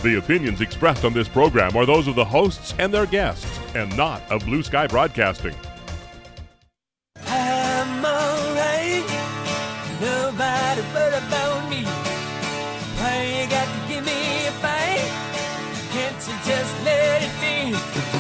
The opinions expressed on this program are those of the hosts and their guests, and not of Blue Sky Broadcasting. I'm alright, nobody but about me. Why you got to give me a fight? Can't you just let it be?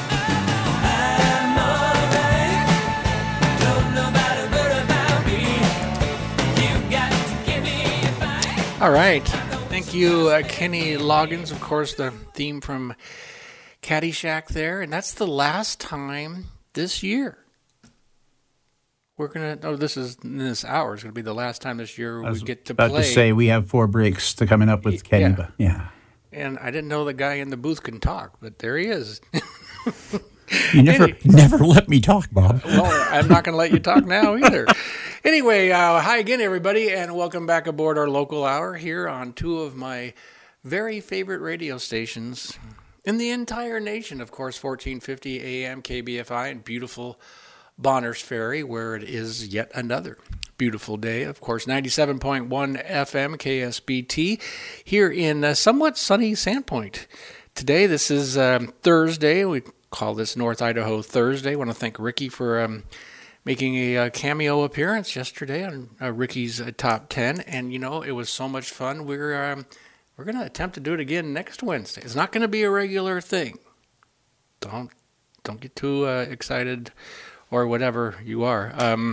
I'm alright, don't nobody but about me. You got to give me a fight. All right, thank you, Kenny Loggins. Of course, the theme from Caddyshack there, and that's the last time this year. We're going to, this hour is going to be the last time this year we get to play. I was about to say, we have 4 breaks to coming up with Kenny, Yeah. but yeah. And I didn't know the guy in the booth can talk, but there he is. You never let me talk, Bob. Well, I'm not going to let you talk now either. Anyway, hi again, everybody, and welcome back aboard our local hour here on 2 of my very favorite radio stations in the entire nation. Of course, 1450 AM KBFI and beautiful Bonners Ferry, where it is yet another beautiful day. Of course, 97.1 FM KSBT here in somewhat sunny Sandpoint. Today, this is Thursday. We call this North Idaho Thursday. I want to thank Ricky for making a cameo appearance yesterday on Ricky's Top 10. And, you know, it was so much fun. We're going to attempt to do it again next Wednesday. It's not going to be a regular thing. Don't get too excited or whatever you are.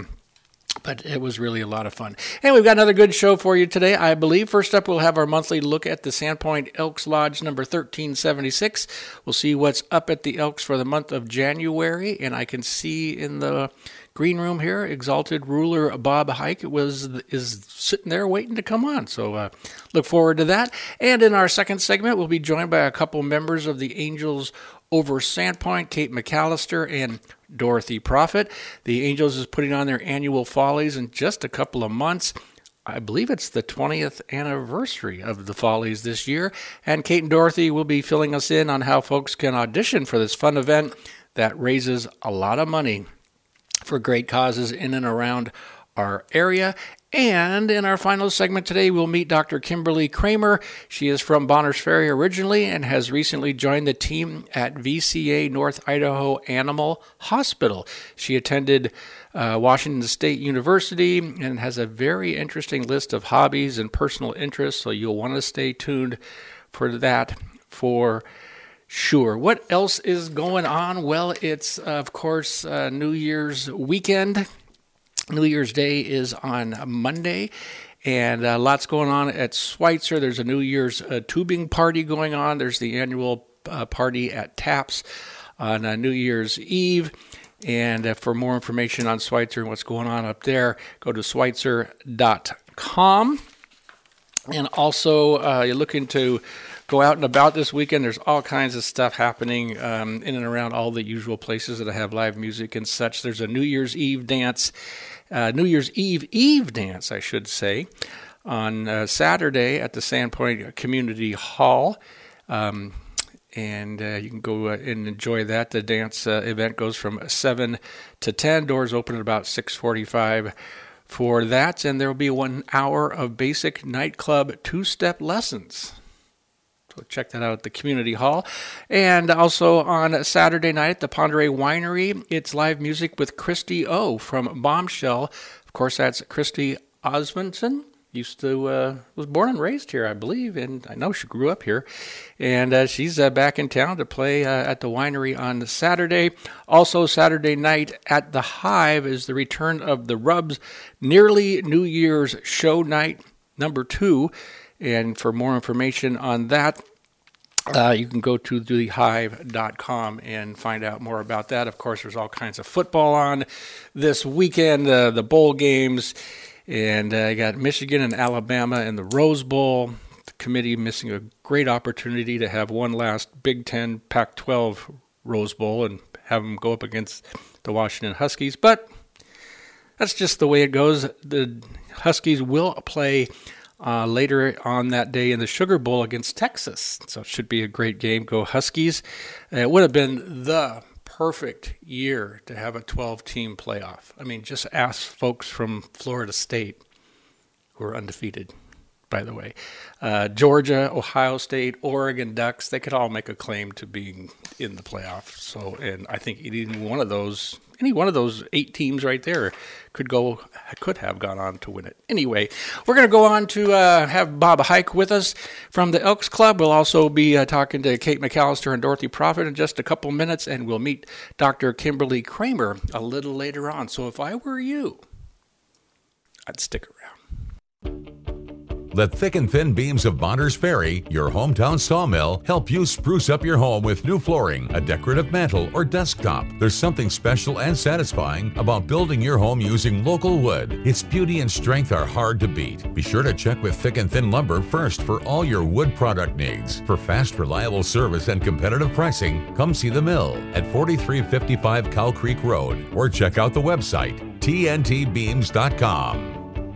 But it was really a lot of fun. And we've got another good show for you today, I believe. First up, we'll have our monthly look at the Sandpoint Elks Lodge number 1376. We'll see what's up at the Elks for the month of January. And I can see in the green room here, Exalted Ruler Bob Hike is sitting there waiting to come on. So look forward to that. And in our second segment, we'll be joined by a couple members of the Angels over Sandpoint, Kate McAllister and Dorothy Prophet. The Angels is putting on their annual Follies in just a couple of months. I believe it's the 20th anniversary of the Follies this year. And Kate and Dorothy will be filling us in on how folks can audition for this fun event that raises a lot of money for great causes in and around our area. And in our final segment today, we'll meet Dr. Kimberly Kramer. She is from Bonners Ferry originally and has recently joined the team at VCA North Idaho Animal Hospital. She attended Washington State University and has a very interesting list of hobbies and personal interests, so you'll want to stay tuned for that for sure. What else is going on? Well, it's, of course, New Year's weekend. New Year's Day is on Monday, and lots going on at Schweitzer. There's a New Year's tubing party going on. There's the annual party at TAPS on New Year's Eve. And for more information on Schweitzer and what's going on up there, go to schweitzer.com. And also, you're looking to go out and about this weekend. There's all kinds of stuff happening in and around all the usual places that have live music and such. There's a New Year's Eve dance, New Year's Eve dance, I should say, on Saturday at the Sandpoint Community Hall. And you can go and enjoy that. The dance event goes from 7 to 10. Doors open at about 6:45 for that. And there will be 1 hour of basic nightclub two-step lessons. So check that out at the community hall. And also on Saturday night at the Ponderay Winery, it's live music with Christy O from Bombshell. Of course, that's Christy Osmondson. Was born and raised here, I believe, and I know she grew up here. And she's back in town to play at the winery on Saturday. Also Saturday night at the Hive is the return of the Rubs Nearly New Year's Show Night number 2. And for more information on that, you can go to thehive.com and find out more about that. Of course, there's all kinds of football on this weekend, the bowl games, and you got Michigan and Alabama in the Rose Bowl. The committee missing a great opportunity to have one last Big Ten Pac-12 Rose Bowl and have them go up against the Washington Huskies. But that's just the way it goes. The Huskies will play later on that day in the Sugar Bowl against Texas. So it should be a great game. Go Huskies. It would have been the perfect year to have a 12-team playoff. I mean, just ask folks from Florida State who are undefeated. by the way. Georgia, Ohio State, Oregon Ducks, they could all make a claim to being in the playoffs. So, and I think any one of those 8 teams right there could have gone on to win it. Anyway, we're going to go on to have Bob Hike with us from the Elks Club. We'll also be talking to Kate McAllister and Dorothy Prophet in just a couple minutes, and we'll meet Dr. Kimberly Kramer a little later on. So if I were you, I'd stick around. Let Thick and Thin Beams of Bonners Ferry, your hometown sawmill, help you spruce up your home with new flooring, a decorative mantle, or desktop. There's something special and satisfying about building your home using local wood. Its beauty and strength are hard to beat. Be sure to check with Thick and Thin Lumber first for all your wood product needs. For fast, reliable service and competitive pricing, come see the mill at 4355 Cow Creek Road or check out the website, tntbeams.com.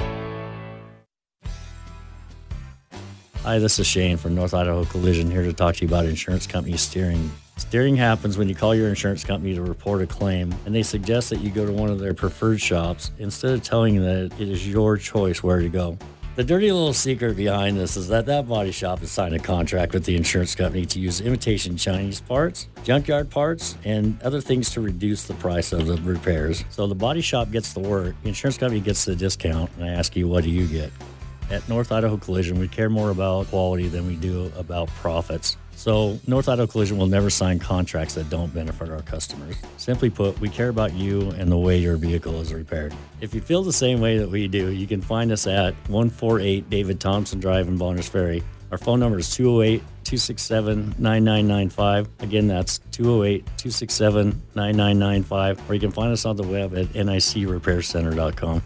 Hi, this is Shane from North Idaho Collision, here to talk to you about insurance company steering. Steering happens when you call your insurance company to report a claim, and they suggest that you go to one of their preferred shops instead of telling you that it is your choice where to go. The dirty little secret behind this is that body shop has signed a contract with the insurance company to use imitation Chinese parts, junkyard parts, and other things to reduce the price of the repairs. So the body shop gets the work, the insurance company gets the discount, and I ask you, what do you get? At North Idaho Collision, we care more about quality than we do about profits. So North Idaho Collision will never sign contracts that don't benefit our customers. Simply put, we care about you and the way your vehicle is repaired. If you feel the same way that we do, you can find us at 148 David Thompson Drive in Bonners Ferry. Our phone number is 208-267-9995. Again, that's 208-267-9995. Or you can find us on the web at nicrepaircenter.com.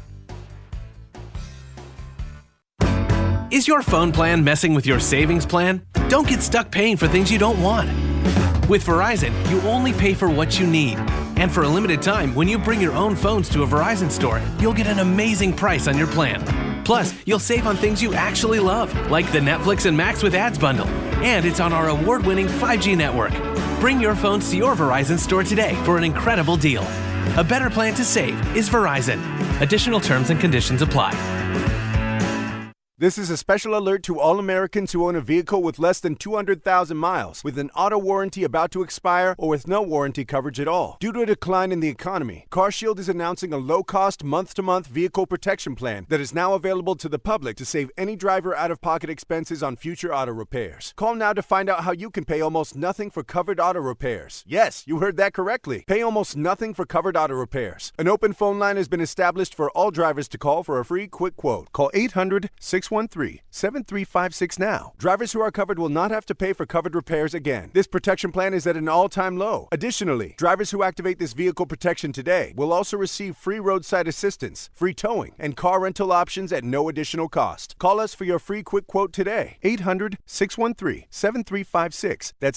Is your phone plan messing with your savings plan? Don't get stuck paying for things you don't want. With Verizon, you only pay for what you need. And for a limited time, when you bring your own phones to a Verizon store, you'll get an amazing price on your plan. Plus, you'll save on things you actually love, like the Netflix and Max with Ads bundle. And it's on our award-winning 5G network. Bring your phones to your Verizon store today for an incredible deal. A better plan to save is Verizon. Additional terms and conditions apply. This is a special alert to all Americans who own a vehicle with less than 200,000 miles, with an auto warranty about to expire, or with no warranty coverage at all. Due to a decline in the economy, CarShield is announcing a low-cost, month-to-month vehicle protection plan that is now available to the public to save any driver out-of-pocket expenses on future auto repairs. Call now to find out how you can pay almost nothing for covered auto repairs. Yes, you heard that correctly. Pay almost nothing for covered auto repairs. An open phone line has been established for all drivers to call for a free quick quote. Call 800-613-7356 now. Drivers who are covered will not have to pay for covered repairs again. This protection plan is at an all-time low. Additionally, drivers who activate this vehicle protection today will also receive free roadside assistance, free towing, and car rental options at no additional cost. Call us for your free quick quote today. 800-613-7356. That's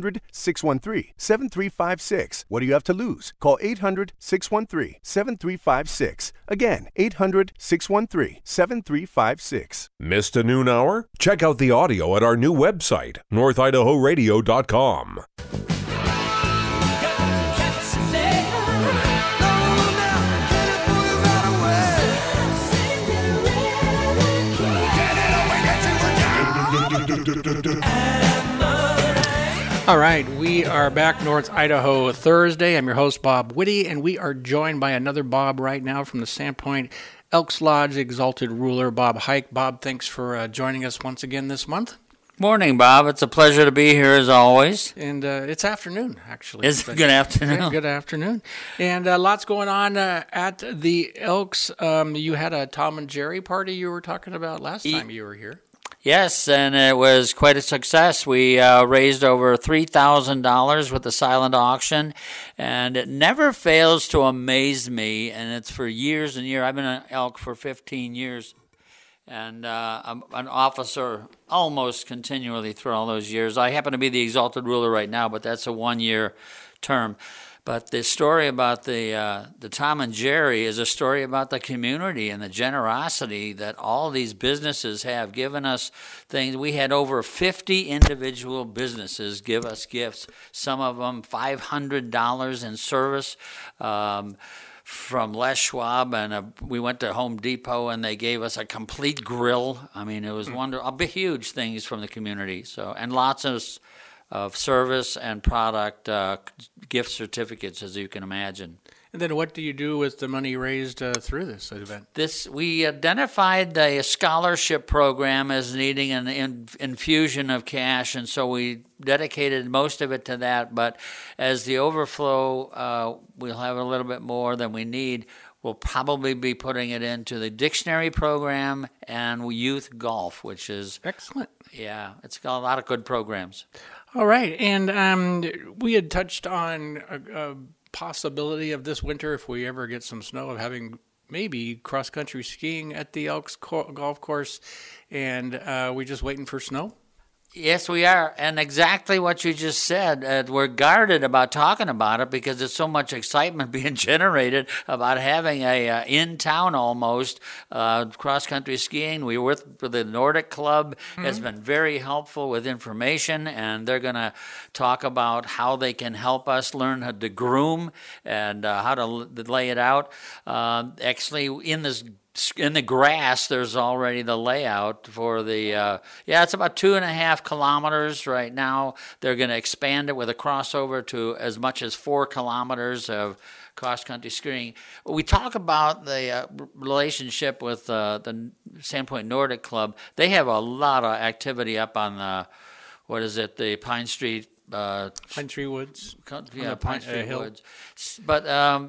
800-613-7356. What do you have to lose? Call 800-613-7356. Again, 800-613-7356. Missed a noon hour? Check out the audio at our new website, northidahoradio.com. All right, we are back North Idaho Thursday. I'm your host, Bob Whitty, and we are joined by another Bob right now from the Sandpoint Elks Lodge Exalted Ruler, Bob Hike. Bob, thanks for joining us once again this month. Morning, Bob. It's a pleasure to be here as always. And it's afternoon, actually. It's good afternoon. Yeah, good afternoon. And lots going on at the Elks. You had a Tom and Jerry party you were talking about last time you were here. Yes, and it was quite a success. We raised over $3,000 with the silent auction, and it never fails to amaze me, and it's for years and years. I've been an elk for 15 years, and I'm an officer almost continually through all those years. I happen to be the Exalted Ruler right now, but that's a one-year term. But the story about the Tom and Jerry is a story about the community and the generosity that all these businesses have given us things. We had over 50 individual businesses give us gifts, some of them $500 in service. from Les Schwab, and we went to Home Depot, and they gave us a complete grill. I mean, it was wonderful. Huge things from the community. So, and lots of service and product gift certificates, as you can imagine. And then what do you do with the money raised through this event? We identified a scholarship program as needing an infusion of cash, and so we dedicated most of it to that. But as the overflow, we'll have a little bit more than we need. We'll probably be putting it into the dictionary program and youth golf, which is excellent. Yeah, it's got a lot of good programs. All right, and we had touched on a possibility of this winter, if we ever get some snow, of having maybe cross-country skiing at the Elks golf course, and we just waiting for snow? Yes, we are. And exactly what you just said. We're guarded about talking about it because there's so much excitement being generated about having a in-town almost cross-country skiing. We were with the Nordic Club. Has been very helpful with information, and they're going to talk about how they can help us learn how to groom and how to lay it out. Actually, in the grass, there's already the layout for the, it's about 2.5 kilometers right now. They're going to expand it with a crossover to as much as 4 kilometers of cross-country skiing. We talk about the relationship with the Sandpoint Nordic Club. They have a lot of activity up on the Pine Street. Pine Tree Woods. Yeah, Pine Street Woods. But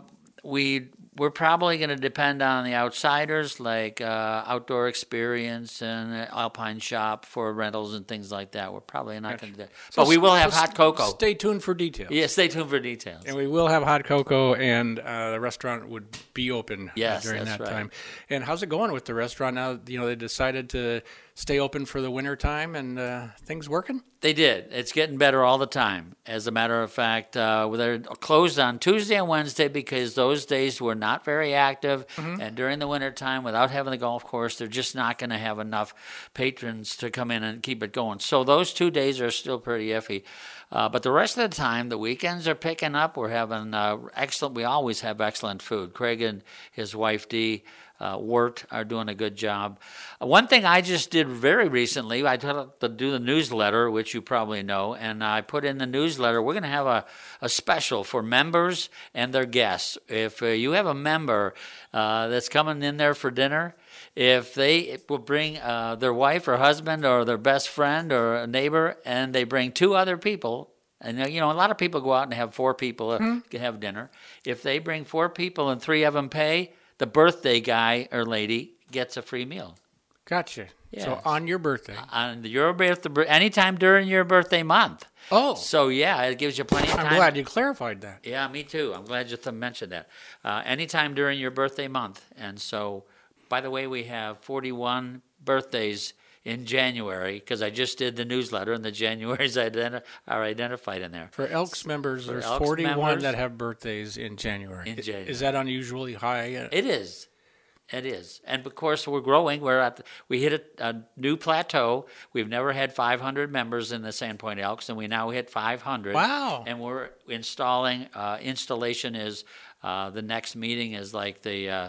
we're probably going to depend on the outsiders like Outdoor Experience and Alpine Shop for rentals and things like that. We're probably not going to do that. But we will have hot cocoa. Stay tuned for details. Yeah, stay tuned for details. And we will have hot cocoa, and the restaurant would be open during that time. And how's it going with the restaurant now? They decided to stay open for the winter time, and things working? They did. It's getting better all the time. As a matter of fact, they're closed on Tuesday and Wednesday because those days were not very active. And during the winter time, without having the golf course, they're just not going to have enough patrons to come in and keep it going. So those 2 days are still pretty iffy. But the rest of the time, the weekends are picking up. We're having excellent. We always have excellent food. Craig and his wife Dee Wirt are doing a good job. One thing I just did very recently, I tried to do the newsletter, which you probably know, and I put in the newsletter, we're going to have a special for members and their guests. If you have a member that's coming in there for dinner, if they will bring their wife or husband or their best friend or a neighbor, and they bring 2 other people, and a lot of people go out and have 4 people have dinner. If they bring 4 people and 3 of them pay, the birthday guy or lady gets a free meal. Gotcha. Yeah. So on your birthday. On your birthday, anytime during your birthday month. Oh. So, it gives you plenty of time. I'm glad you clarified that. Yeah, me too. I'm glad you mentioned that. Anytime during your birthday month. And so, by the way, we have 41 birthdays in January, because I just did the newsletter, and the Januaries are identified in there. For Elks members, there's 41 that have birthdays in January. Is that unusually high? It is. It is. And, of course, we're growing. We hit a new plateau. We've never had 500 members in the Sandpoint Elks, and we now hit 500. Wow. And we're installing. Installation is the next meeting is like the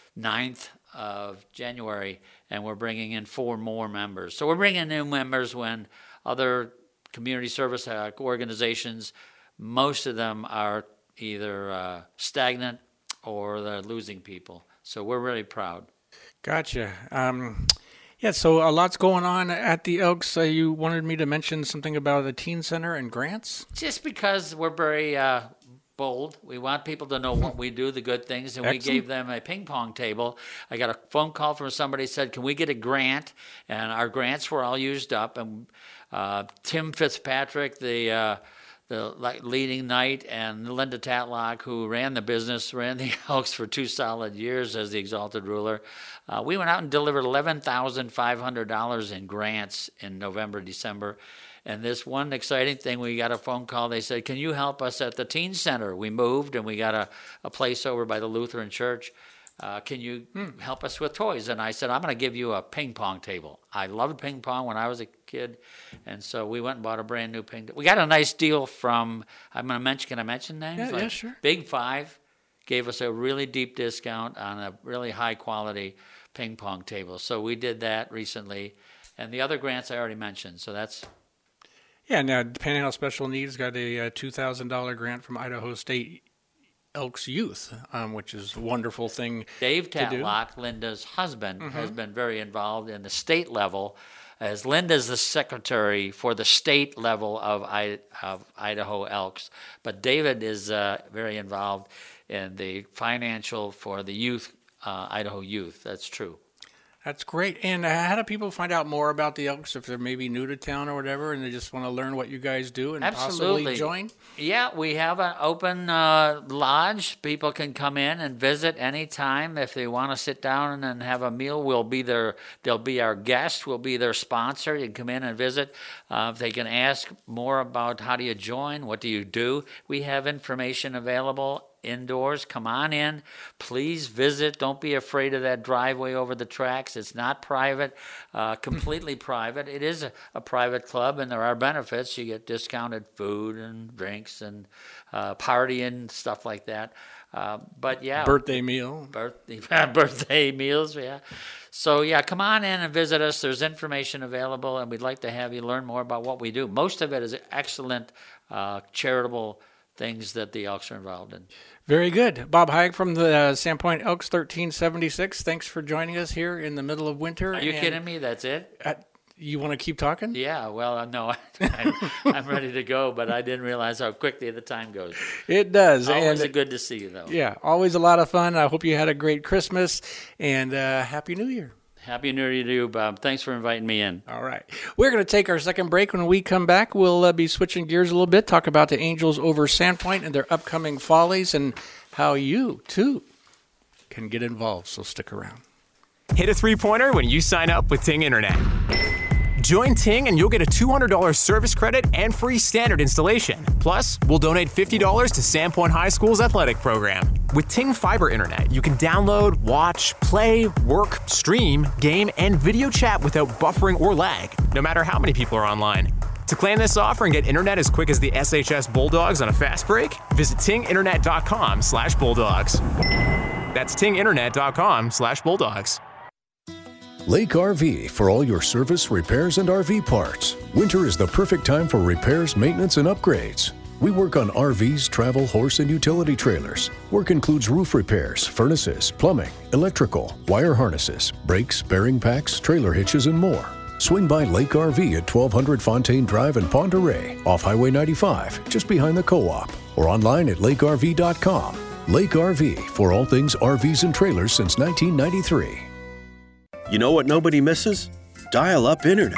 9th of January, and we're bringing in 4 more members. So we're bringing new members when other community service organizations, most of them are either stagnant or they're losing people. So we're really proud. Gotcha. So a lot's going on at the Elks. You wanted me to mention something about the teen center and grants? Just because we're very bold. We want people to know what we do, the good things, and Excellent. We gave them a ping pong table. I got a phone call from somebody said, can we get a grant? And our grants were all used up. And Tim Fitzpatrick, the leading knight, and Linda Tatlock, who ran the business, ran the Elks for 2 solid years as the exalted ruler. We went out and delivered $11,500 in grants in November, December. And this one exciting thing, we got a phone call. They said, can you help us at the teen center? We moved, and we got a place over by the Lutheran church. Can you help us with toys? And I said, I'm going to give you a ping pong table. I loved ping pong when I was a kid. And so we went and bought a brand new ping pong. We got a nice deal from, can I mention names? Yeah, sure. Big Five gave us a really deep discount on a really high-quality ping pong table. So we did that recently. And the other grants I already mentioned, so that's... Yeah, now Panhandle Special Needs got a $2,000 grant from Idaho State Elks Youth, which is a wonderful thing Dave to do. Tatlock, Linda's husband, has been very involved in the state level, as Linda's the secretary for the state level of Idaho Elks. But David is very involved in the financial for the youth, Idaho youth. That's true. That's great. And how do people find out more about the Elks if they're maybe new to town or whatever and they just want to learn what you guys do and possibly join? Yeah, we have an open lodge. People can come in and visit anytime if they want to sit down and have a meal. We'll be there. They'll be our guest. We'll be their sponsor. You can come in and visit. If they can ask more about how do you join, what do you do, we have information available indoors. Come on in. Please visit. Don't be afraid of that driveway over the tracks. It's not private, completely private. It is a private club, and there are benefits. You get discounted food and drinks and party and stuff like that. But yeah. Birthday meal. Birthday meals, yeah. So yeah, come on in and visit us. There's information available, and we'd like to have you learn more about what we do. Most of it is excellent charitable things that the Elks are involved in. Very good. Bob Hayek from the Sandpoint Elks 1376. Thanks for joining us here in the middle of winter. Are you kidding me? That's it? You want to keep talking? Yeah, well, no, I'm ready to go, but I didn't realize how quickly the time goes. It does. Always good to see you, though. Yeah, always a lot of fun. I hope you had a great Christmas, and Happy New Year. Happy New Year to you, Bob. Thanks for inviting me in. All right. We're going to take our second break. When we come back, we'll be switching gears a little bit, talk about the Angels over Sandpoint and their upcoming follies and how you, too, can get involved. So stick around. Hit a three-pointer when you sign up with Ting Internet. Join Ting and you'll get a $200 service credit and free standard installation. Plus, we'll donate $50 to Sandpoint High School's athletic program. With Ting Fiber Internet, you can download, watch, play, work, stream, game, and video chat without buffering or lag, no matter how many people are online. To claim this offer and get internet as quick as the SHS Bulldogs on a fast break, visit tinginternet.com/bulldogs. That's tinginternet.com/bulldogs. Lake RV for all your service, repairs, and RV parts. Winter is the perfect time for repairs, maintenance, and upgrades. We work on RVs, travel, horse, and utility trailers. Work includes roof repairs, furnaces, plumbing, electrical, wire harnesses, brakes, bearing packs, trailer hitches, and more. Swing by Lake RV at 1200 Fontaine Drive in Pend Oreille, off Highway 95, just behind the co-op, or online at lakerv.com. Lake RV for all things RVs and trailers since 1993. You know what nobody misses? Dial-up internet.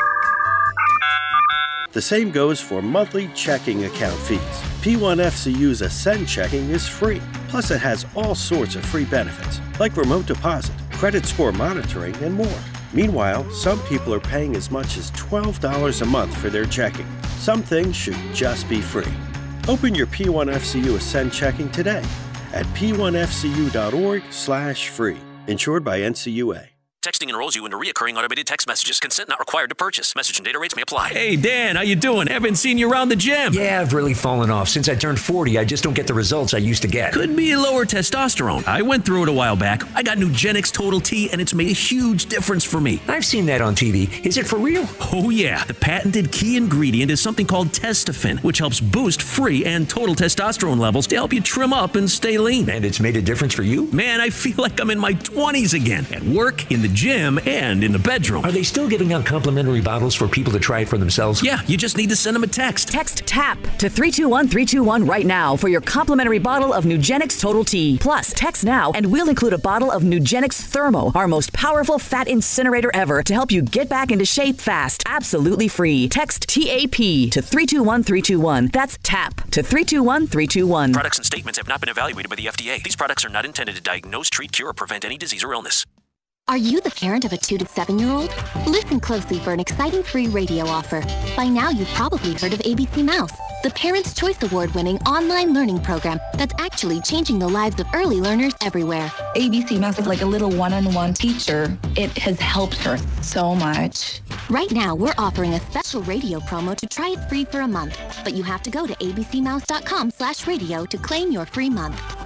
The same goes for monthly checking account fees. P1FCU's Ascend checking is free. Plus, it has all sorts of free benefits, like remote deposit, credit score monitoring, and more. Meanwhile, some people are paying as much as $12 a month for their checking. Some things should just be free. Open your P1FCU Ascend checking today at p1fcu.org/free. Insured by NCUA. Texting enrolls you into reoccurring automated text messages. Consent not required to purchase. Message and data rates may apply. Hey, Dan, how you doing? Haven't seen you around the gym. Yeah, I've really fallen off. Since I turned 40, I just don't get the results I used to get. Could be lower testosterone. I went through it a while back. I got Nugenix Total T, and it's made a huge difference for me. I've seen that on TV. Is it for real? Oh, yeah. The patented key ingredient is something called Testofen, which helps boost free and total testosterone levels to help you trim up and stay lean. And it's made a difference for you? Man, I feel like I'm in my 20s again. At work, in the gym, and in the bedroom. Are they still giving out complimentary bottles for people to try it for themselves? Yeah, you just need to send them a text. Text TAP to 321-321 right now for your complimentary bottle of Nugenix Total T. Plus, text now and we'll include a bottle of Nugenix Thermo, our most powerful fat incinerator ever, to help you get back into shape fast. Absolutely free. Text TAP to 321-321. That's TAP to 321-321. Products and statements have not been evaluated by the FDA. These products are not intended to diagnose, treat, cure, or prevent any disease or illness. Are you the parent of a 2 to 7-year-old? Listen closely for an exciting free radio offer. By now, you've probably heard of ABC Mouse, the Parents' Choice Award-winning online learning program that's actually changing the lives of early learners everywhere. ABC Mouse is like a little one-on-one teacher. It has helped her so much. Right now, we're offering a special radio promo to try it free for a month, but you have to go to abcmouse.com/radio to claim your free month.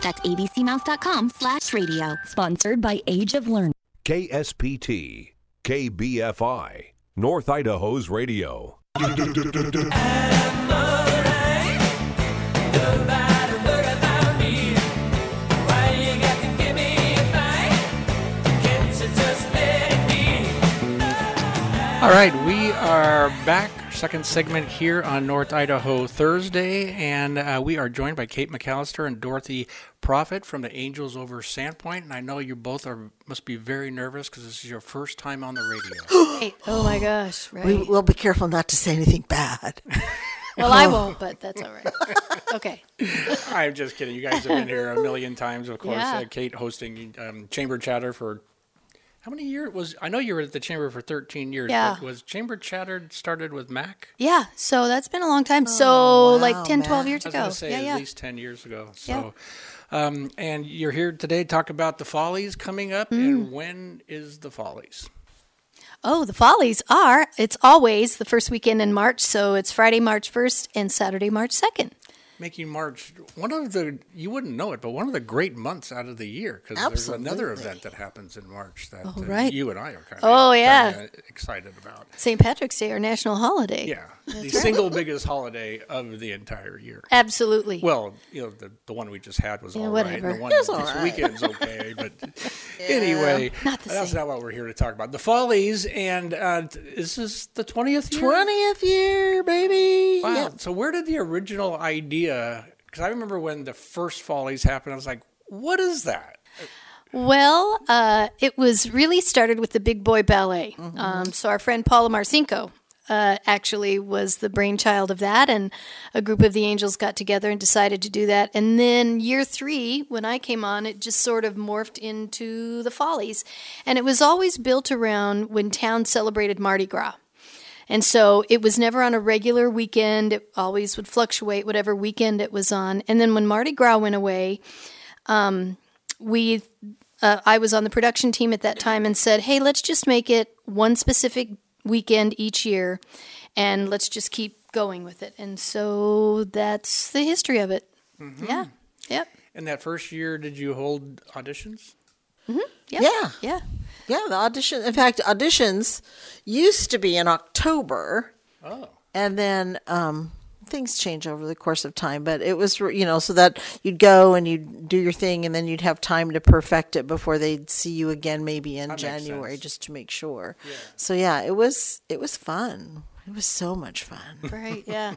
That's abcmouse.com/radio. Sponsored by Age of Learning. KSPT, KBFI, North Idaho's radio. All right, we are back. Second segment here on North Idaho Thursday, and we are joined by Kate McAllister and Dorothy Prophet from the Angels over Sandpoint. And I know you both must be very nervous because this is your first time on the radio. Oh my gosh! Right. We'll be careful not to say anything bad. Well, I won't, but that's all right. Okay. I'm just kidding. You guys have been here a million times, of course. Yeah. Kate hosting Chamber Chatter for how many years? I know you were at the Chamber for 13 years. Yeah. But was Chamber Chatter started with Mac? Yeah, so that's been a long time. So like 10, 12 years ago. I was going to say at least 10 years ago. So, and you're here today to talk about the Follies coming up. And when is the Follies? Oh, the Follies it's always the first weekend in March. So it's Friday, March 1st and Saturday, March 2nd. Making March you wouldn't know it, but one of the great months out of the year, because there's another event that happens in March that you and I are kind of excited about. St. Patrick's Day, our national holiday. Yeah, the single biggest holiday of the entire year. Absolutely. Well, the one we just had was all whatever. right. The one it was this all right. weekend's okay, but anyway, that's not what we're here to talk about. The Follies, and this is the 20th year? 20th year, baby. Wow. Yep. So where did the original idea, because I remember when the first Follies happened, I was like, what is that? Well, it was really started with the Big Boy Ballet. So our friend Paula Marcinko actually was the brainchild of that, and a group of the Angels got together and decided to do that. And then year 3, when I came on, it just sort of morphed into the Follies. And it was always built around when town celebrated Mardi Gras. And so it was never on a regular weekend. It always would fluctuate whatever weekend it was on. And then when Mardi Gras went away, I was on the production team at that time and said, hey, let's just make it one specific weekend each year, and let's just keep going with it. And so that's the history of it. Mm-hmm. Yeah. Yep. And that first year, did you hold auditions? Mm-hmm. Yep. Yeah. Yeah, the audition. In fact, auditions used to be in October. Oh. And then things change over the course of time. But it was, so that you'd go and you'd do your thing, and then you'd have time to perfect it before they'd see you again, maybe in January, just to make sure. Yeah. So yeah, it was fun. It was so much fun. Right, yeah.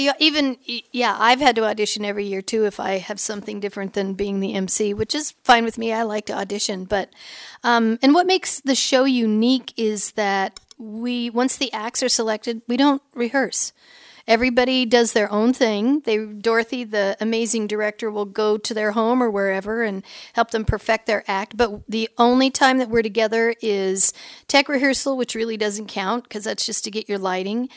I've had to audition every year, too, if I have something different than being the MC, which is fine with me. I like to audition. But and what makes the show unique is that once the acts are selected, we don't rehearse. Everybody does their own thing. Dorothy, the amazing director, will go to their home or wherever and help them perfect their act. But the only time that we're together is tech rehearsal, which really doesn't count because that's just to get your lighting.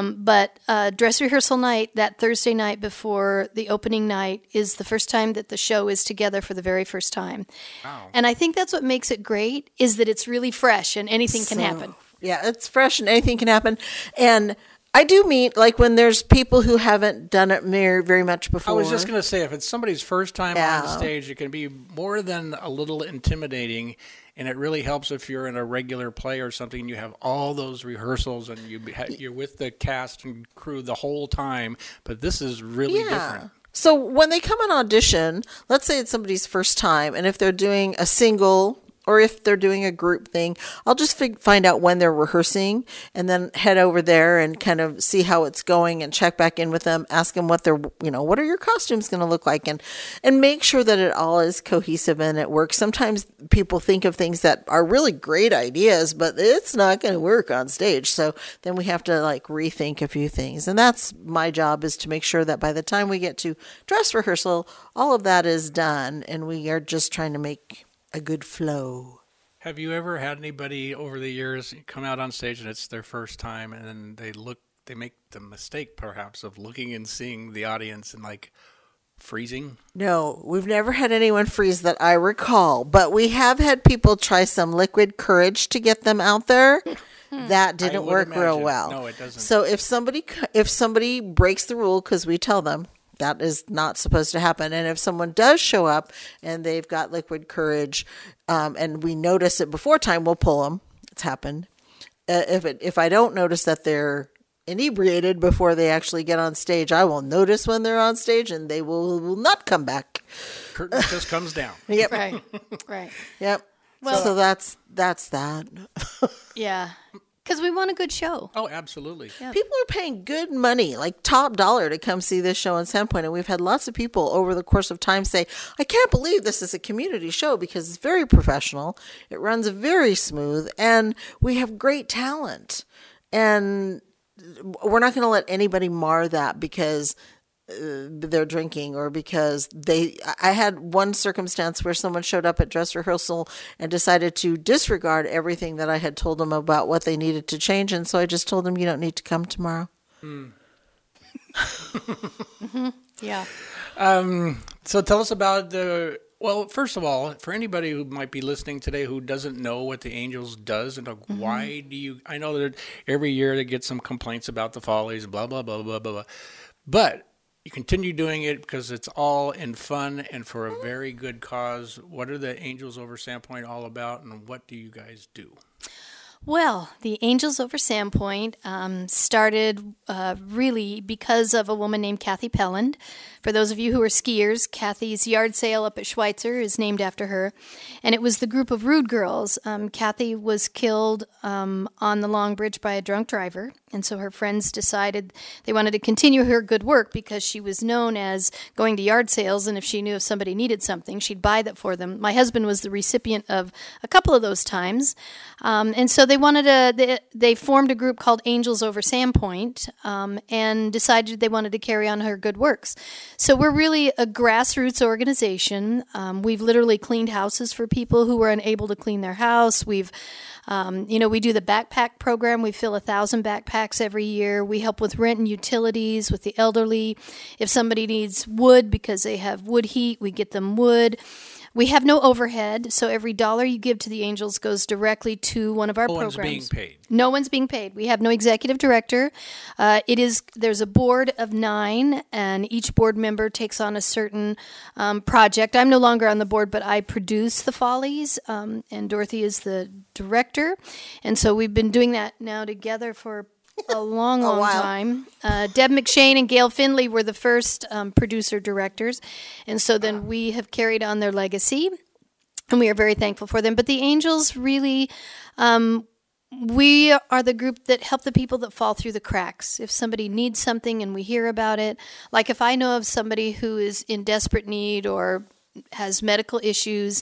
But dress rehearsal night, that Thursday night before the opening night, is the first time that the show is together for the very first time. Wow. And I think that's what makes it great, is that it's really fresh and anything can happen. Yeah, it's fresh and anything can happen. And I do meet, when there's people who haven't done it very much before. I was just going to say, if it's somebody's first time on stage, it can be more than a little intimidating, and it really helps if you're in a regular play or something, you have all those rehearsals, and you're with the cast and crew the whole time, but this is really different. So when they come on audition, let's say it's somebody's first time, and if they're doing a single or if they're doing a group thing, I'll just find out when they're rehearsing and then head over there and kind of see how it's going and check back in with them, ask them what what are your costumes going to look like, and make sure that it all is cohesive and it works. Sometimes people think of things that are really great ideas, but it's not going to work on stage. So then we have to rethink a few things. And that's my job, is to make sure that by the time we get to dress rehearsal, all of that is done and we are just trying to make a good flow. Have you ever had anybody over the years come out on stage and it's their first time, and then they make the mistake perhaps of looking and seeing the audience and freezing? No, we've never had anyone freeze that I recall, but we have had people try some liquid courage to get them out there. That didn't work real well. No, it doesn't. So if somebody breaks the rule, because we tell them, that is not supposed to happen. And if someone does show up and they've got liquid courage, and we notice it before time, we'll pull them. It's happened. If I don't notice that they're inebriated before they actually get on stage, I will notice when they're on stage, and they will not come back. Curtain just comes down. Yep. Right. Yep. Well, so that's that. Yeah. Because we want a good show. Oh, absolutely. Yeah. People are paying good money, like top dollar, to come see this show in Sandpoint. And we've had lots of people over the course of time say, I can't believe this is a community show, because it's very professional. It runs very smooth, and we have great talent. And we're not going to let anybody mar that because they're drinking or because I had one circumstance where someone showed up at dress rehearsal and decided to disregard everything that I had told them about what they needed to change. And so I just told them, you don't need to come tomorrow. Yeah. So tell us about well, first of all, for anybody who might be listening today who doesn't know what the Angels does and why do you, I know that every year they get some complaints about the Follies, blah, blah, blah, blah, blah, blah. But you continue doing it because it's all in fun and for a very good cause. What are the Angels Over Sandpoint all about, and what do you guys do? Well, the Angels Over Sandpoint started really because of a woman named Kathy Pelland. For those of you who are skiers, Kathy's yard sale up at Schweitzer is named after her. And it was the group of Rude Girls. Kathy was killed on the Long Bridge by a drunk driver. And so her friends decided they wanted to continue her good work because she was known as going to yard sales. And if she knew if somebody needed something, she'd buy that for them. My husband was the recipient of a couple of those times. And so they formed a group called Angels Over Sandpoint and decided they wanted to carry on her good works. So we're really a grassroots organization. We've literally cleaned houses for people who were unable to clean their house. We've, we do the backpack program. We fill 1,000 backpacks every year. We help with rent and utilities with the elderly. If somebody needs wood because they have wood heat, we get them wood. We have no overhead, so every dollar you give to the Angels goes directly to one of our programs. No one's being paid. No one's being paid. We have no executive director. There's a board of 9, and each board member takes on a certain project. I'm no longer on the board, but I produce the Follies, and Dorothy is the director. And so we've been doing that now together for a long time. Deb McShane and Gail Finley were the first producer-directors, and so then we have carried on their legacy, and we are very thankful for them. But the Angels really, we are the group that help the people that fall through the cracks. If somebody needs something and we hear about it, like if I know of somebody who is in desperate need or has medical issues,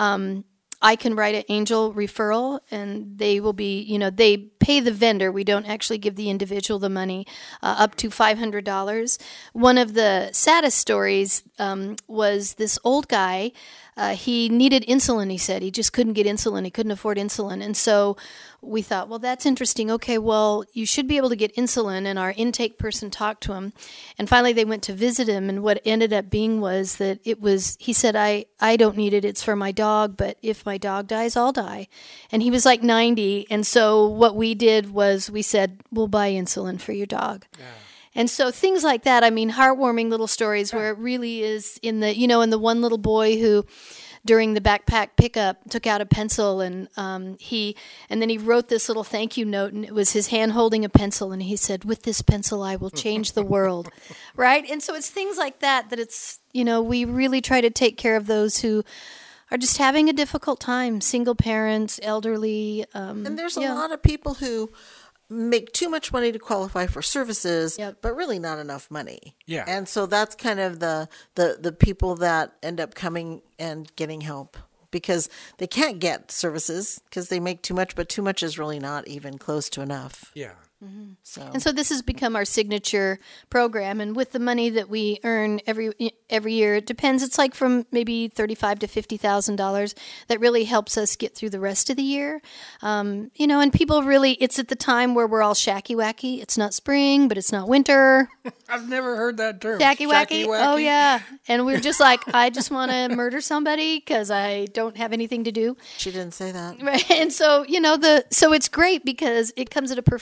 I can write an angel referral, and they will be, they pay the vendor. We don't actually give the individual the money, up to $500. One of the saddest stories was this old guy. He needed insulin, he said. He just couldn't get insulin. He couldn't afford insulin. And so we thought, well, that's interesting. Okay, well, you should be able to get insulin. And our intake person talked to him. And finally, they went to visit him. And what ended up being was that he said, I don't need it. It's for my dog. But if my dog dies, I'll die. And he was like 90. And so what we did was we said, we'll buy insulin for your dog. Yeah. And so things like that, heartwarming little stories where it really is in the one little boy who during the backpack pickup took out a pencil and then he wrote this little thank you note, and it was his hand holding a pencil, and he said, with this pencil I will change the world. Right? And so it's things like that it's, we really try to take care of those who are just having a difficult time, single parents, elderly. And there's a lot of people who make too much money to qualify for services, but really not enough money. Yeah. And so that's kind of the people that end up coming and getting help because they can't get services because they make too much, but too much is really not even close to enough. Yeah. Mm-hmm. And so this has become our signature program, and with the money that we earn every year, it depends. It's like from maybe $35,000 to $50,000. That really helps us get through the rest of the year. And people really, it's at the time where we're all shacky wacky. It's not spring, but it's not winter. I've never heard that term. Shacky wacky. Oh yeah, and we're just like, I just want to murder somebody because I don't have anything to do. She didn't say that. Right, and so so it's great because it comes at a perfect time.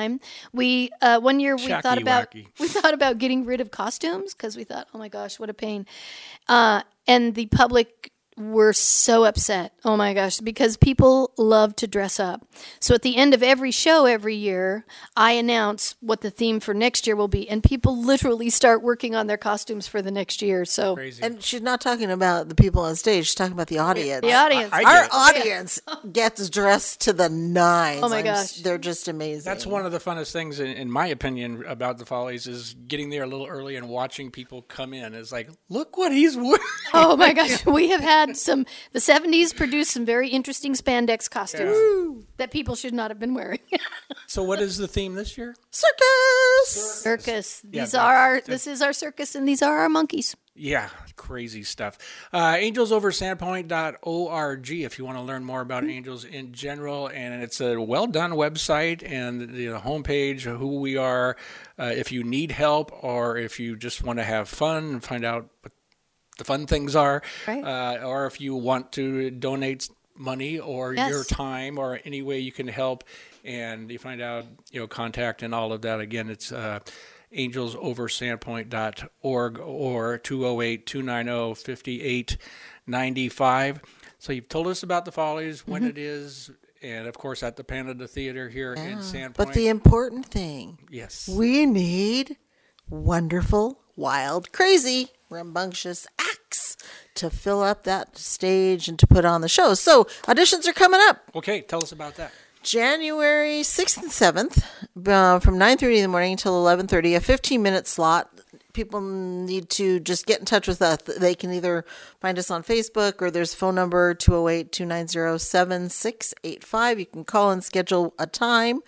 time. We one year we thought about getting rid of costumes because we thought, oh my gosh, what a pain. And the public were so upset. Oh my gosh, because people love to dress up. So at the end of every show every year, I announce what the theme for next year will be, and people literally start working on their costumes for the next year. So Crazy. And she's not talking about the people on stage. She's talking about the audience. The audience. Our audience gets dressed to the nines. Oh my gosh. They're just amazing. That's one of the funnest things, in my opinion, about the Follies is getting there a little early and watching people come in. It's like, look what he's wearing. Oh my gosh, we have had the 70s produced some very interesting spandex costumes that people should not have been wearing. So what is the theme this year? Circus. This is our circus, and these are our monkeys. Yeah, crazy stuff. AngelsOverSandpoint.org if you want to learn more about angels in general. And it's a well-done website and the homepage, who we are, if you need help or if you just want to have fun and find out what the fun things are, right. Or if you want to donate money or your time or any way you can help, and you find out, contact and all of that. Again, it's AngelsOverSandpoint.org or 208-290-5895. So you've told us about the Follies, when it is, and of course at the Canada Theater here in Sandpoint. But the important thing, yes, we need wonderful, wild, crazy, rambunctious acts to fill up that stage and to put on the show. So auditions are coming up. Okay, tell us about that. January 6th and 7th, from 9:30 in the morning until 11:30, a 15-minute slot. People need to just get in touch with us. They can either find us on Facebook or there's a phone number, 208-290-7685. You can call and schedule a time.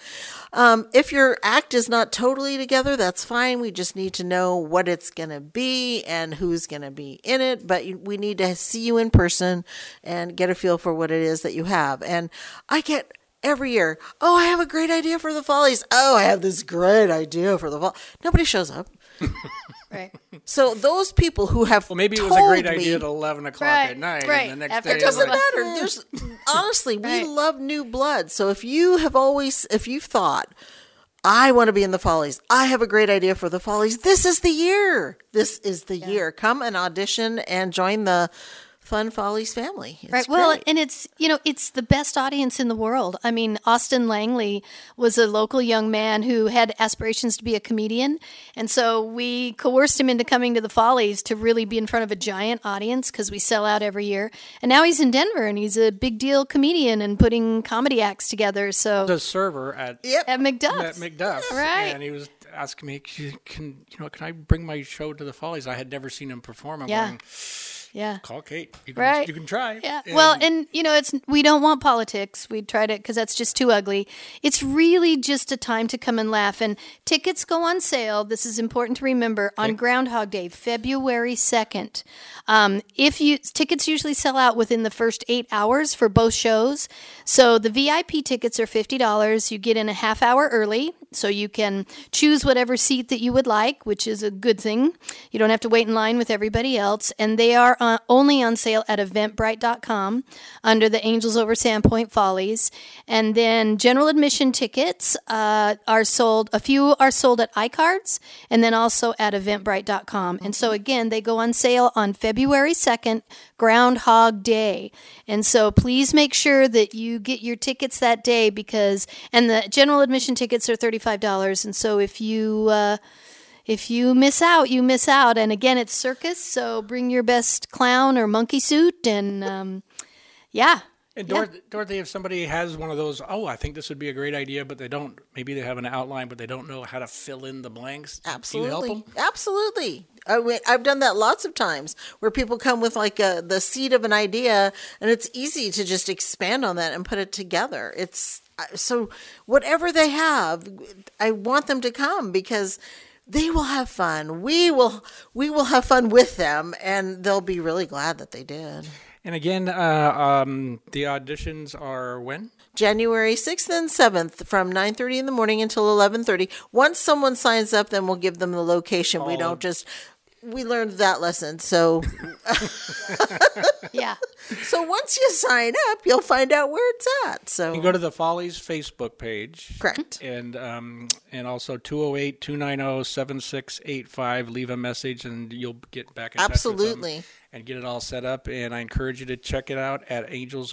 If your act is not totally together, that's fine. We just need to know what it's going to be and who's going to be in it. But we need to see you in person and get a feel for what it is that you have. And I get every year, oh, I have a great idea for the Follies. Oh, I have this great idea for the Follies. Nobody shows up. Right. So those people who have maybe it was a great idea at 11 o'clock at night. Right. And the next After day it doesn't like, matter. There's honestly, we love new blood. So if you've thought, I want to be in the Follies, I have a great idea for the Follies, this is the year. This is the year. Come and audition and join the Fun Follies family. It's right. Well, great. and it's the best audience in the world. I mean, Austin Langley was a local young man who had aspirations to be a comedian. And so we coerced him into coming to the Follies to really be in front of a giant audience because we sell out every year. And now he's in Denver and he's a big deal comedian and putting comedy acts together. So the server at McDuff's. At McDuff's. Right. And he was asking me, can I bring my show to the Follies? I had never seen him perform. I'm going, call Kate. You can try. Yeah. And we don't want politics. We tried it because that's just too ugly. It's really just a time to come and laugh. And tickets go on sale. This is important to remember on Groundhog Day, February 2nd. Tickets usually sell out within the first 8 hours for both shows. So the VIP tickets are $50. You get in a half hour early, so you can choose whatever seat that you would like, which is a good thing. You don't have to wait in line with everybody else. And they are only on sale at Eventbrite.com under the Angels Over Sandpoint Follies. And then general admission tickets are sold. A few are sold at iCards and then also at Eventbrite.com. And so again, they go on sale on February 2nd, Groundhog Day. And so please make sure that you get your tickets that day and the general admission tickets are $35. And so if you miss out, you miss out. And again, it's circus, so bring your best clown or monkey suit. And And Dorothy, if somebody has one of those, I think this would be a great idea, but maybe they have an outline, but they don't know how to fill in the blanks. Absolutely. Do you help them? Absolutely. I've done that lots of times where people come with the seed of an idea, and it's easy to just expand on that and put it together. So whatever they have, I want them to come because they will have fun. We will have fun with them, and they'll be really glad that they did. And again, the auditions are when? January 6th and 7th from 9:30 in the morning until 11:30. Once someone signs up, then we'll give them the location. We don't just we learned that lesson. So, yeah. So once you sign up, you'll find out where it's at. So you go to the Follies Facebook page. Correct. And also 208-290-7685. Leave a message and you'll get back in touch with Absolutely. them and get it all set up. And I encourage you to check it out at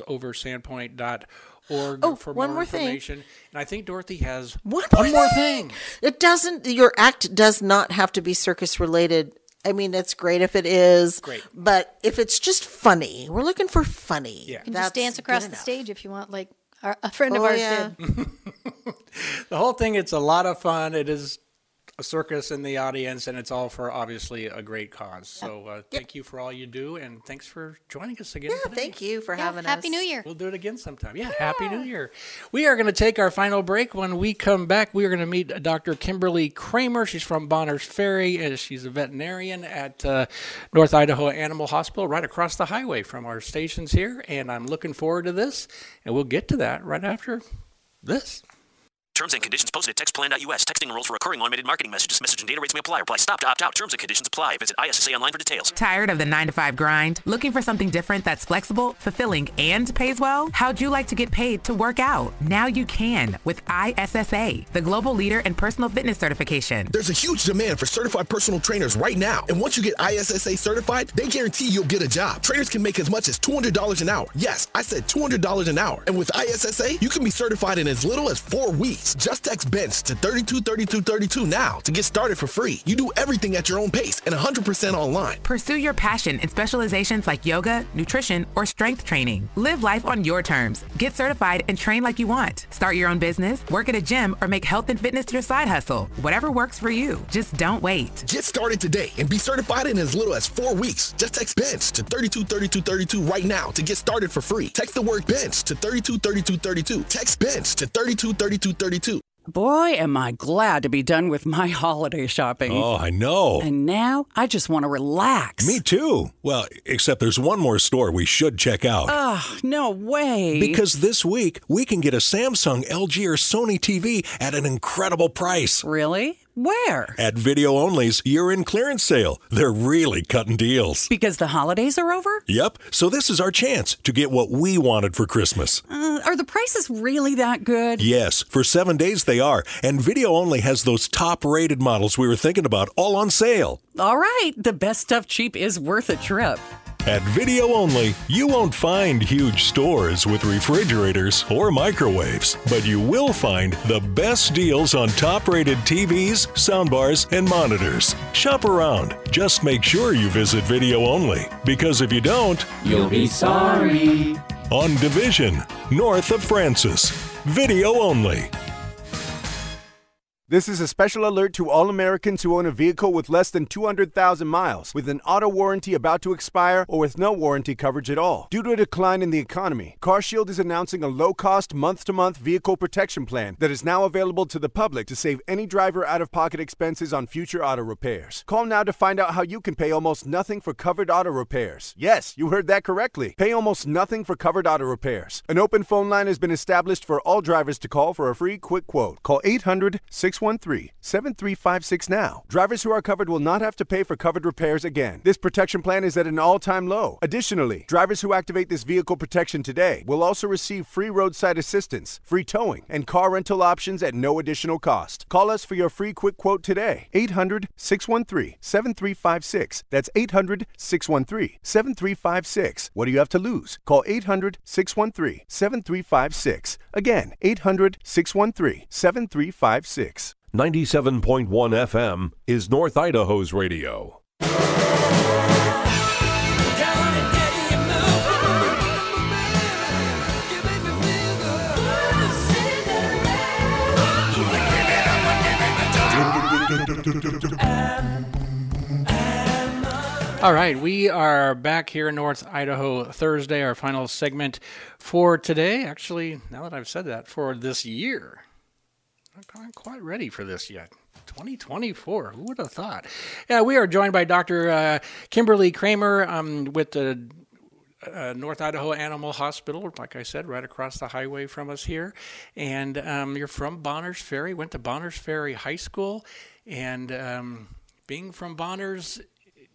angelsoversandpoint.org for one more more thing. information. And I think Dorothy has one more thing. It doesn't. Your act does not have to be circus related. I mean, it's great if it is. Great. But if it's just funny, we're looking for funny. Yeah. You can just dance across the stage if you want, like a friend of Oh, ours yeah. did. The whole thing, it's a lot of fun. It is a circus in the audience, and it's all for, obviously, a great cause. So thank you for all you do, and thanks for joining us again today. Thank you for having us. Happy New Year. We'll do it again sometime. Yeah, Happy New Year. We are going to take our final break. When we come back, we are going to meet Dr. Kimberly Kramer. She's from Bonners Ferry, and she's a veterinarian at North Idaho Animal Hospital, right across the highway from our stations here, and I'm looking forward to this, and we'll get to that right after this. Terms and conditions posted at textplan.us. Texting enrolls for recurring automated marketing messages. Message and data rates may apply. Reply STOP to opt out. Terms and conditions apply. Visit ISSA online for details. Tired of the 9-to-5 grind? Looking for something different that's flexible, fulfilling, and pays well? How'd you like to get paid to work out? Now you can with ISSA, the global leader in personal fitness certification. There's a huge demand for certified personal trainers right now. And once you get ISSA certified, they guarantee you'll get a job. Trainers can make as much as $200 an hour. Yes, I said $200 an hour. And with ISSA, you can be certified in as little as 4 weeks. Just text BENCH to 323232 now to get started for free. You do everything at your own pace and 100% online. Pursue your passion in specializations like yoga, nutrition, or strength training. Live life on your terms. Get certified and train like you want. Start your own business, work at a gym, or make health and fitness your side hustle. Whatever works for you. Just don't wait. Get started today and be certified in as little as 4 weeks. Just text BENCH to 323232 right now to get started for free. Text the word BENCH to 323232. Text BENCH to 323232. Boy, am I glad to be done with my holiday shopping. Oh, I know. And now I just want to relax. Me too. Well, except there's one more store we should check out. Oh, no way. Because this week, we can get a Samsung, LG, or Sony TV at an incredible price. Really? Where? At Video Only's year-end clearance sale. They're really cutting deals. Because the holidays are over? Yep. So this is our chance to get what we wanted for Christmas. Are the prices really that good? Yes. For 7 days they are. And Video Only has those top-rated models we were thinking about all on sale. All right. The best stuff cheap is worth a trip. At Video Only, you won't find huge stores with refrigerators or microwaves, but you will find the best deals on top-rated TVs, soundbars, and monitors. Shop around. Just make sure you visit Video Only, because if you don't, You'll be sorry. On Division, north of Francis. Video Only. This is a special alert to all Americans who own a vehicle with less than 200,000 miles, with an auto warranty about to expire, or with no warranty coverage at all. Due to a decline in the economy, CarShield is announcing a low-cost, month-to-month vehicle protection plan that is now available to the public to save any driver out-of-pocket expenses on future auto repairs. Call now to find out how you can pay almost nothing for covered auto repairs. Yes, you heard that correctly. Pay almost nothing for covered auto repairs. An open phone line has been established for all drivers to call for a free quick quote. Call 800-613-7356 now. Drivers who are covered will not have to pay for covered repairs again. This protection plan is at an all-time low. Additionally, drivers who activate this vehicle protection today will also receive free roadside assistance, free towing, and car rental options at no additional cost. Call us for your free quick quote today. 800-613-7356. That's 800-613-7356. What do you have to lose? Call 800-613-7356. Again, 800-613-7356. 97.1 FM is North Idaho's radio. All right, we are back here in North Idaho Thursday, our final segment for today. Actually, now that I've said that, for this year. I'm not quite ready for this yet. 2024, who would have thought? Yeah, we are joined by Dr. Kimberly Kramer with the North Idaho Animal Hospital, like I said, right across the highway from us here. And you're from Bonners Ferry, went to Bonners Ferry High School. And being from Bonners,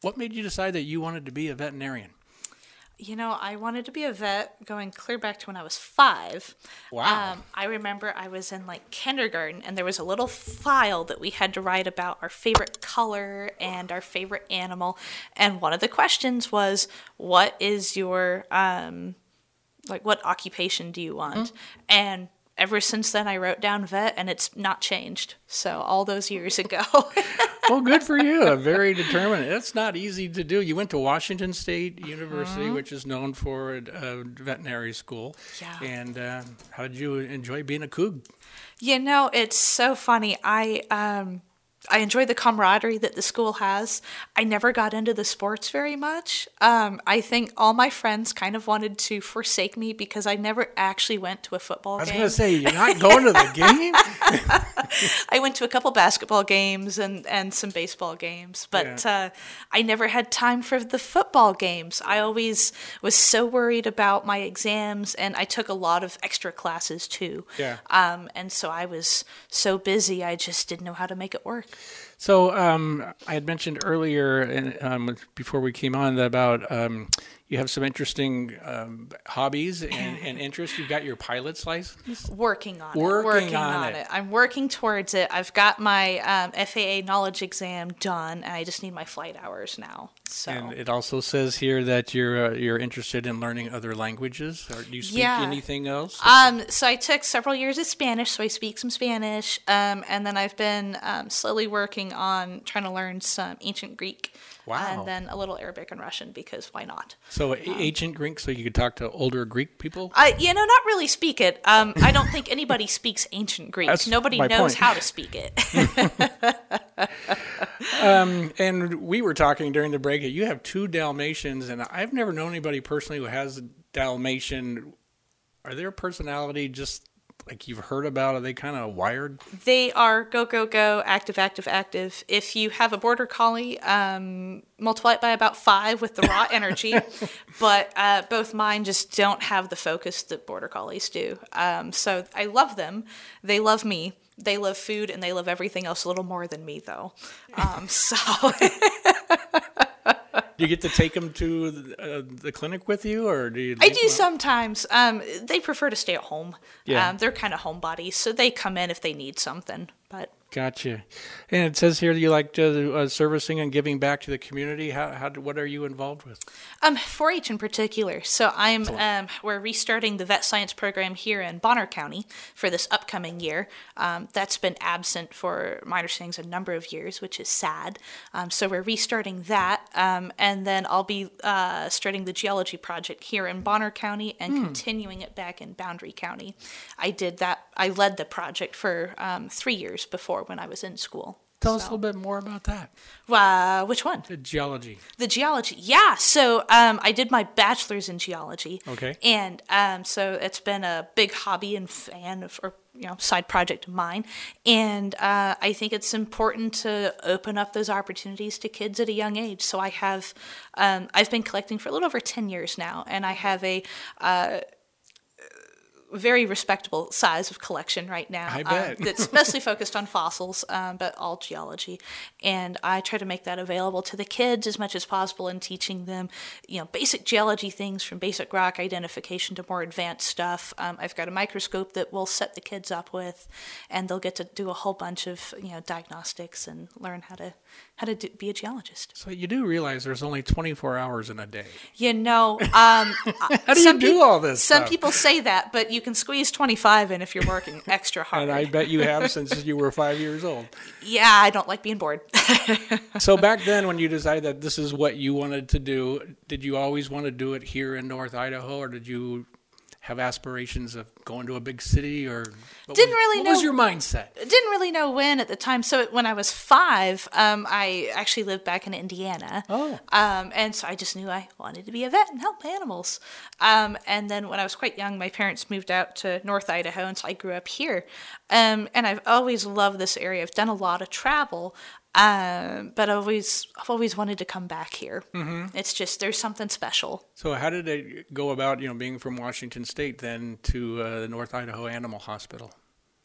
What made you decide that you wanted to be a veterinarian? You know, I wanted to be a vet going clear back to when I was 5. Wow. I remember I was in like kindergarten, and there was a little file that we had to write about our favorite color and our favorite animal. And one of the questions was, what is your, what occupation do you want? And ever since then, I wrote down vet, and it's not changed. So all those years ago. Well, good for you. Very determined. It's not easy to do. You went to Washington State University, which is known for a veterinary school. Yeah. And how did you enjoy being a Coug? You know, it's so funny. I enjoy the camaraderie that the school has. I never got into the sports very much. I think all my friends kind of wanted to forsake me because I never actually went to a football game. I was going to say, you're not going to the game? I went to a couple basketball games and some baseball games, but I never had time for the football games. I always was so worried about my exams, and I took a lot of extra classes too. Yeah. And so I was so busy, I just didn't know how to make it work. So I had mentioned earlier, before we came on, about you have some interesting hobbies and interests. You've got your pilot's license? Working on it. I'm working towards it. I've got my FAA knowledge exam done, and I just need my flight hours now. So. And it also says here that you're interested in learning other languages. Or do you speak anything else? So I took several years of Spanish, so I speak some Spanish, and then I've been slowly working on trying to learn some ancient Greek. Wow. And then a little Arabic and Russian, because why not? So ancient Greek, so you could talk to older Greek people? Not really speak it. I don't think anybody speaks ancient Greek. Nobody knows how to speak it. And we were talking during the break, you have 2 Dalmatians, and I've never known anybody personally who has a Dalmatian. Are their personality just like you've heard about? Are they kind of wired? They are go, go, go, active, active, active. If you have a border collie, multiply it by about 5 with the raw energy. But both mine just don't have the focus that border collies do. So I love them. They love me. They love food, and they love everything else a little more than me, though. Do you get to take them to the clinic with you, or do you? I do sometimes. They prefer to stay at home. Yeah. They're kind of homebodies, so they come in if they need something. But Gotcha. And it says here that you like servicing and giving back to the community. What are you involved with? 4-H in particular. So we're restarting the vet science program here in Bonner County for this upcoming year. That's been absent for my understanding a number of years, which is sad. So we're restarting that, and then I'll be starting the geology project here in Bonner County and continuing it back in Boundary County. I did that. I led the project for 3 years before when I was in school. Tell us a little bit more about that. Which one? The geology. The geology, yeah. So I did my bachelor's in geology. Okay. And so it's been a big hobby and side project of mine. And I think it's important to open up those opportunities to kids at a young age. So I have, I've been collecting for a little over 10 years now, and I have a very respectable size of collection right now. I bet. That's mostly focused on fossils, but all geology. And I try to make that available to the kids as much as possible and teaching them, basic geology things from basic rock identification to more advanced stuff. I've got a microscope that we'll set the kids up with, and they'll get to do a whole bunch of, diagnostics and learn how to be a geologist. So you do realize there's only 24 hours in a day. How do you do all this Some stuff? people say that, but you can squeeze 25 in if you're working extra hard. And I bet you have since you were 5 years old. Yeah, I don't like being bored. So back then when you decided that this is what you wanted to do, did you always want to do it here in North Idaho, or did you have aspirations of going to a big city, or what was your mindset? Didn't really know when at the time. So when I was 5, I actually lived back in Indiana. Oh. And so I just knew I wanted to be a vet and help animals. And then when I was quite young, my parents moved out to North Idaho, and so I grew up here. And I've always loved this area. I've done a lot of travel. But I've always wanted to come back here. Mm-hmm. It's just, there's something special. So how did it go about, being from Washington State then to the North Idaho Animal Hospital?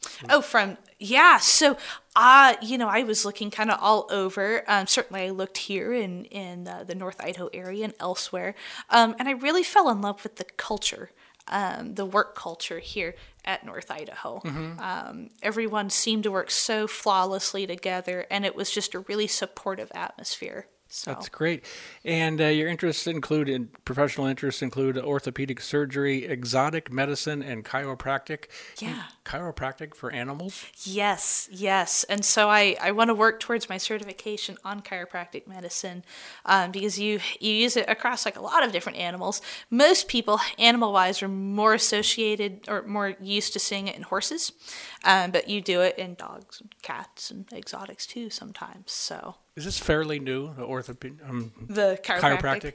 Oh, so, I was looking kind of all over. Certainly I looked here in the North Idaho area and elsewhere. And I really fell in love with the culture, the work culture here at North Idaho. Everyone seemed to work so flawlessly together, and it was just a really supportive atmosphere. So. That's great. And your professional interests include orthopedic surgery, exotic medicine, and chiropractic. Yeah. Chiropractic for animals? Yes. And so I want to work towards my certification on chiropractic medicine because you use it across like a lot of different animals. Most people, animal-wise, are more associated or more used to seeing it in horses, but you do it in dogs and cats and exotics too sometimes, so... Is this fairly new, the chiropractic?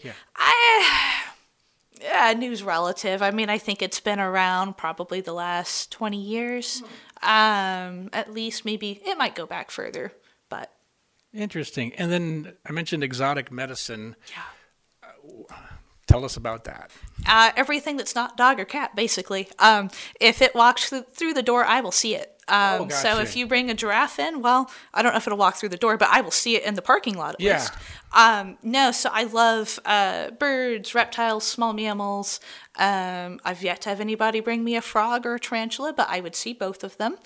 Yeah. New's relative. I mean, I think it's been around probably the last 20 years. At least, maybe it might go back further, but... Interesting. And then I mentioned exotic medicine. Yeah. Tell us about that. Everything that's not dog or cat, basically. If it walks through the door, I will see it. Gotcha. So if you bring a giraffe in, well, I don't know if it'll walk through the door, but I will see it in the parking lot at least. So I love birds, reptiles, small mammals. I've yet to have anybody bring me a frog or a tarantula, but I would see both of them.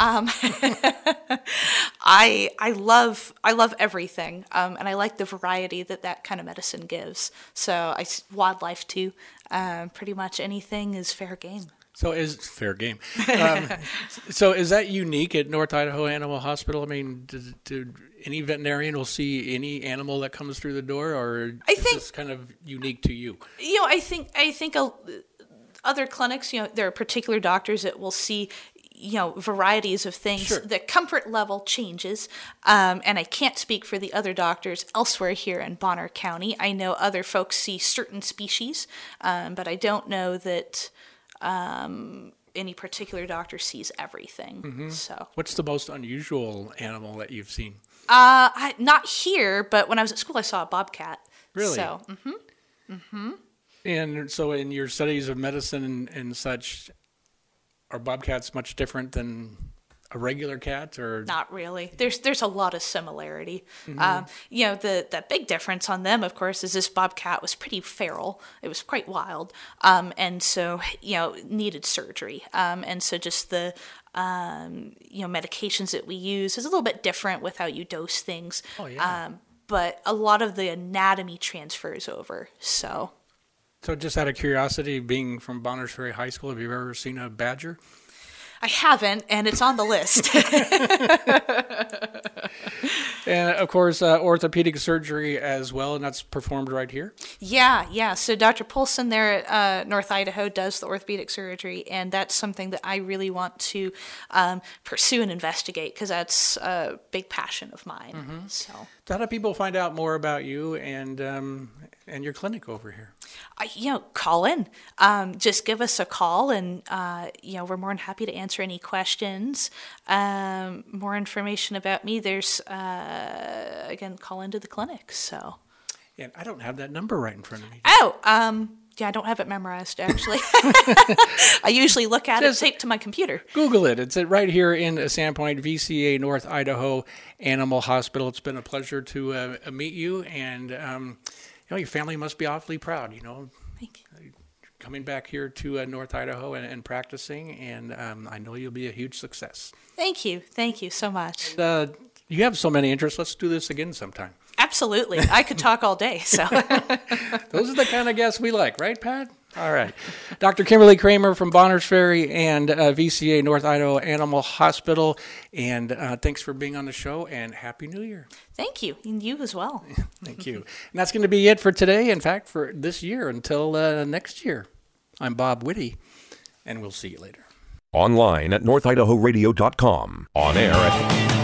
I love everything, and I like the variety that kind of medicine gives. So wildlife too. Pretty much anything is fair game. So is fair game. So is that unique at North Idaho Animal Hospital? I mean, do any veterinarian will see any animal that comes through the door, or is this kind of unique to you? I think other clinics, there are particular doctors that will see, varieties of things. Sure. The comfort level changes, and I can't speak for the other doctors elsewhere here in Bonner County. I know other folks see certain species, but I don't know that any particular doctor sees everything. Mm-hmm. So, what's the most unusual animal that you've seen? Not here, but when I was at school, I saw a bobcat. Really? So, And so, in your studies of medicine and such, are bobcats much different than a regular cat, or not really? There's a lot of similarity. Mm-hmm. The big difference on them, of course, is this bobcat was pretty feral. It was quite wild, and so needed surgery. And so just the medications that we use is a little bit different with how you dose things. Oh yeah. But a lot of the anatomy transfers over. So just out of curiosity, being from Bonners Ferry High School, have you ever seen a badger? I haven't, and it's on the list. And, of course, orthopedic surgery as well, and that's performed right here? Yeah. So Dr. Poulsen there at North Idaho does the orthopedic surgery, and that's something that I really want to pursue and investigate because that's a big passion of mine. Mm-hmm. So how do people find out more about you and your clinic over here? Call in. Just give us a call, and we're more than happy to answer any questions. More information about me, there's again, call into the clinic. So, and I don't have that number right in front of me. I don't have it memorized actually. I usually look at it taped to my computer. Google it. It's right here in Sandpoint, VCA North Idaho Animal Hospital. It's been a pleasure to meet you, and your family must be awfully proud, Thank you. Coming back here to North Idaho and practicing, and I know you'll be a huge success. Thank you so much. And, you have so many interests. Let's do this again sometime. Absolutely. I could talk all day. So those are the kind of guests we like, right, Pat? All right. Dr. Kimberly Kramer from Bonners Ferry and VCA North Idaho Animal Hospital. And thanks for being on the show, and Happy New Year. Thank you. And you as well. Thank you. And that's going to be it for today. In fact, for this year until next year. I'm Bob Whitty, and we'll see you later. Online at NorthIdahoRadio.com. On air at